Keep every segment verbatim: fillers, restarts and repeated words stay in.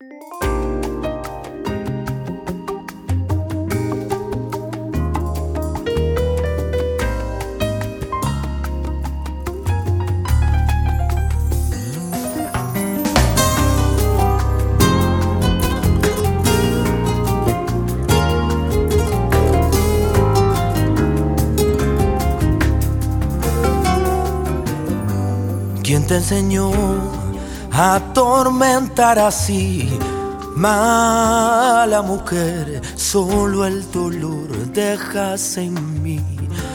¿Quién te enseñó a atormentar así? Mala mujer, solo el dolor dejas en mí,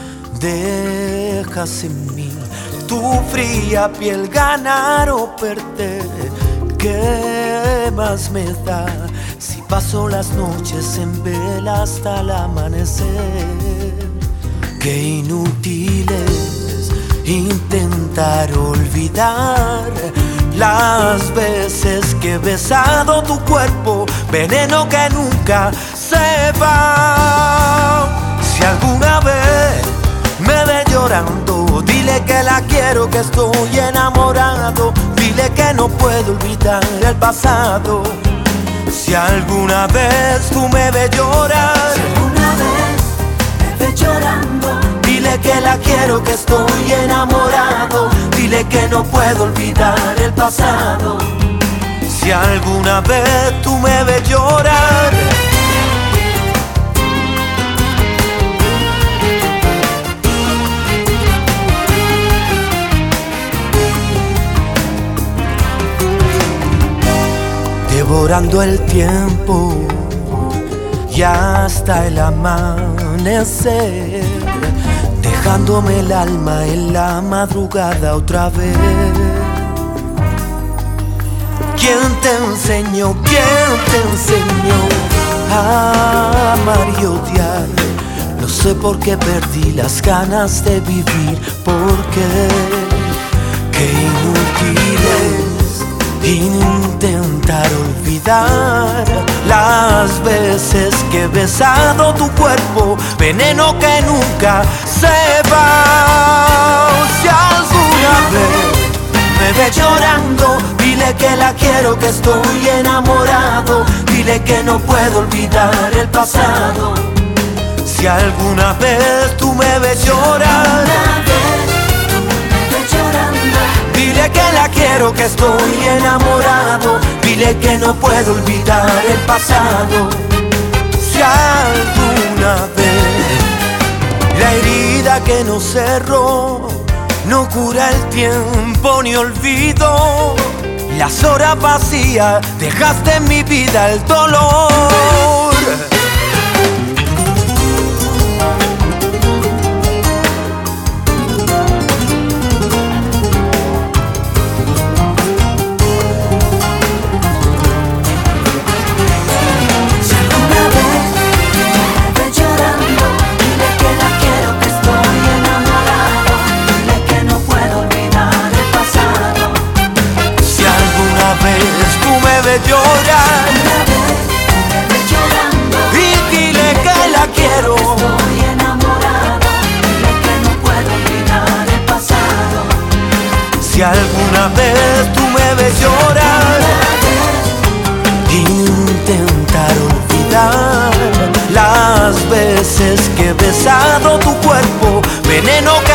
dejas en mí. Tu fría piel, ganar o perder, ¿qué más me da? Si paso las noches en vela hasta el amanecer. Qué inútil es intentar olvidar las veces que he besado tu cuerpo, veneno que nunca se va. Si alguna vez me ve llorando, dile que la quiero, que estoy enamorado. Dile que no puedo olvidar el pasado. Si alguna vez tú me ves llorar, si alguna vez me ves llorando, dile que la quiero, que estoy enamorado. Dile que no puedo olvidar el pasado. Si alguna vez tú me ves llorar, devorando el tiempo y hasta el amanecer, dejándome el alma en la madrugada otra vez. ¿Quién te enseñó, quién te enseñó a amar y odiar? No sé por qué perdí las ganas de vivir, porque qué inútil es intentar olvidar las veces que he besado tu cuerpo, veneno que nunca se va. Si alguna vez me ve llorando, dile que la quiero, que estoy enamorado. Dile que no puedo olvidar el pasado. Si alguna vez tú me ves llorar, dile que la quiero, que estoy enamorado. Dile que no puedo olvidar el pasado. Si alguna vez la herida que nos cerró no cura el tiempo ni olvido, las horas vacías dejaste en mi vida el dolor. Llorar y dile que la quiero, estoy enamorado. Dile que no puedo olvidar el pasado. Si alguna vez tú me ves llorar, intentar olvidar las veces que he besado tu cuerpo, veneno